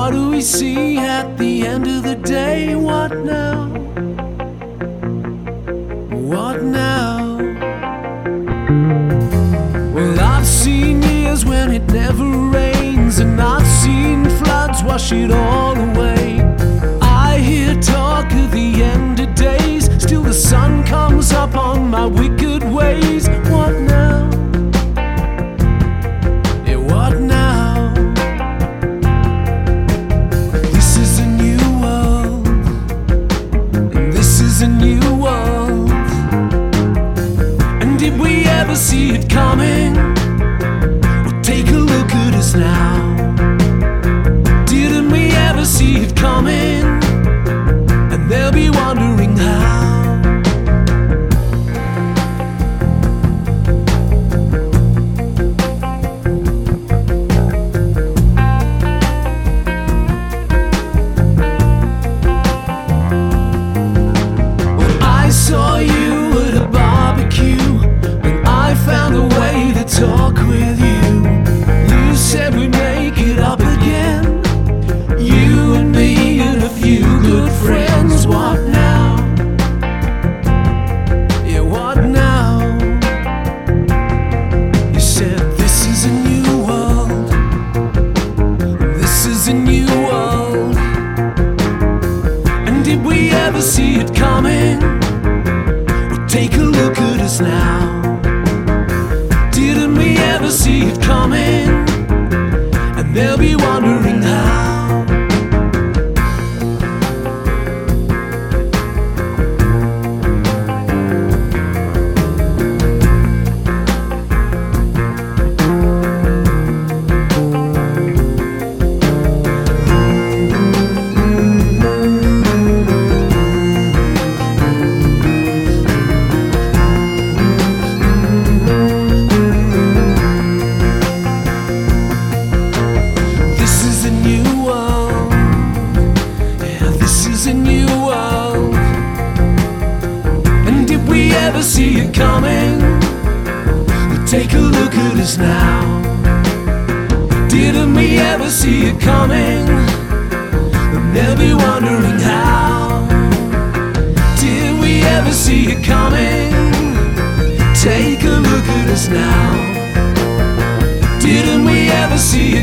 what do we see at the end of the day? What now? What now? Well, I've seen years when it never rains, and I've seen floods wash it all away. I hear talk of the end of days, still the sun comes up on my wicked ways. What now? Yeah, what now? This is a new world, and this is a new world. And did we ever see it coming? Well, take a look at us now. Didn't we ever see it coming? And they'll be wondering how. Well, I saw you at a barbecue, and I found a way to talk with you. You said we'd make it up again, you and me and a few good friends. What now? Yeah, what now? You said this is a new world, this is a new world. And did we ever see it coming? Well, take a look at us now. Didn't we ever see it coming? And they'll be wondering how. Ever see it coming? Well, take a look at us now. Didn't we ever see it coming? And they'll be wondering how. Did we ever see it coming? Take a look at us now. Didn't we ever see